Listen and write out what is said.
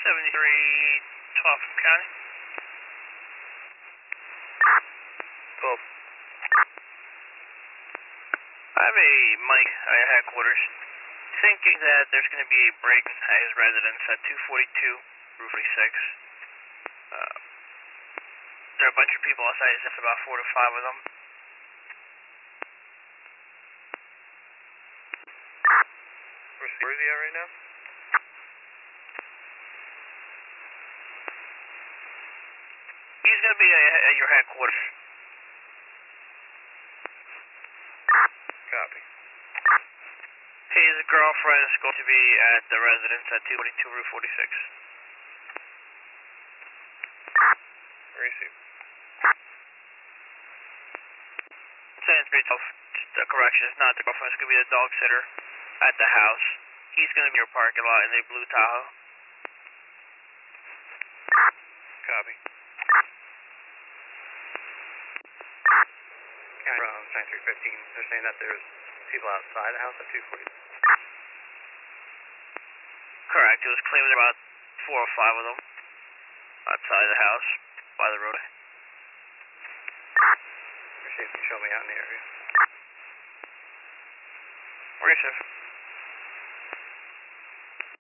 Topham County. 12. I have a Mike at headquarters thinking that there's going to be a break at his residence at 242 Route 46. There are a bunch of people outside. It's about 4 to 5 of them. Where is he at right now? He's going to be at your headquarters. Copy. His girlfriend is going to be at the residence at 242 Route 46. Receive. Sainsbury, the correction is not the girlfriend. It's going to be the dog sitter at the house. He's going to be in your parking lot in a blue Tahoe. Copy. County Road 9315. They're saying that there's people outside the house at 240. Correct. It was claimed there were about 4 or 5 of them outside the house by the road. Receive. Can you show me out in the area? Receive.